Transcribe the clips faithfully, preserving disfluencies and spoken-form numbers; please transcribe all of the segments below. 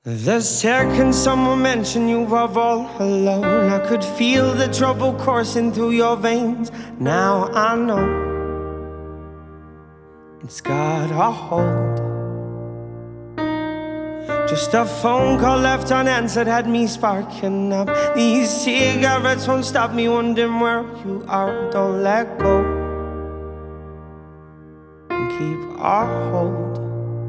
The second someone mentioned you were all alone, I could feel the trouble coursing through your veins. Now I know it's got a hold. Just a phone call left unanswered had me sparking up. These cigarettes won't stop me wondering where you are. Don't let go and keep our hold.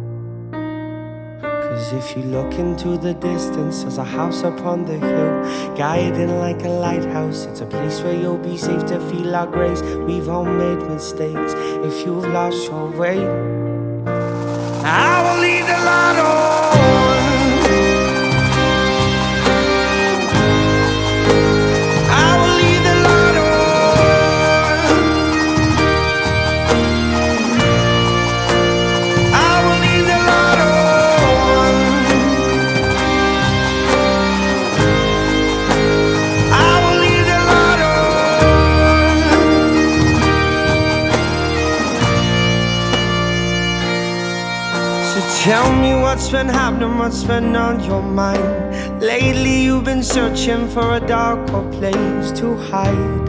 Cause if you look into the distance, there's a house upon the hill, guiding like a lighthouse. It's a place where you'll be safe to feel our grace. We've all made mistakes. If you've lost your way, I will leave the light on. I will leave the light on. I will leave the light on. I will leave the light on. So tell me what's been happening, what's been on your mind. Lately you've been searching for a darker place to hide.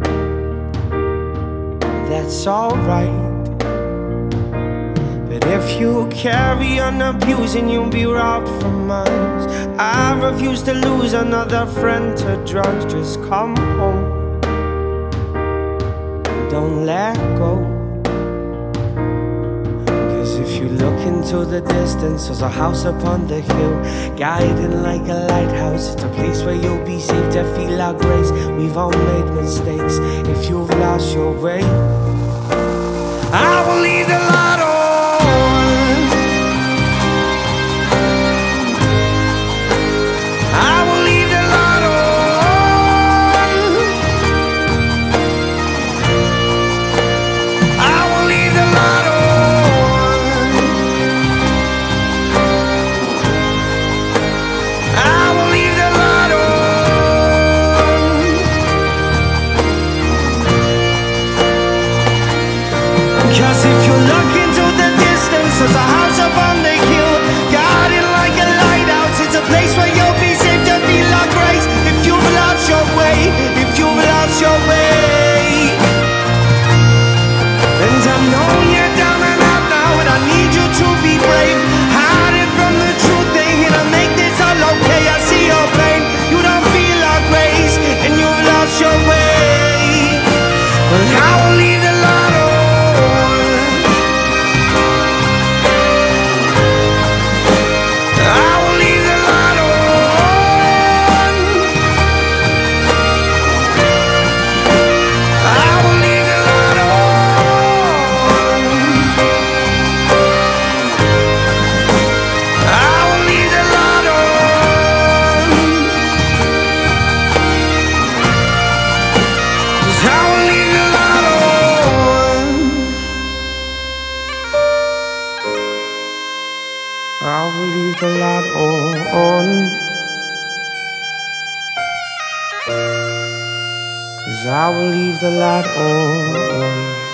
That's alright, but if you carry on abusing, you'll be robbed from us. I refuse to lose another friend to drugs. Just come home, don't let go. Cause if you look into the distance, there's a house upon the hill, guiding like a lighthouse. It's a place where you'll be safe to feel our grace. We've all made mistakes. If you've lost your way, I will leave the light on. I will leave the light on. I will leave the light on. I will leave the light on. Cause if you look into the distance, there's a house up on the hill, guarded like a lighthouse. It's a place where you'll be safe to feel our grace. If you've lost your way, if you've lost your way, and I know you're down and out now, and I need you to be brave. Hiding from the truth, thinking I'll make this all okay. I see your pain, you don't feel our grace, and you've lost your way. But I will leave the light on. I will leave the light on. I will leave the light on. I will leave the light on. 'Cause I will leave the light on. I will leave the light on. 'Cause I will leave the light on.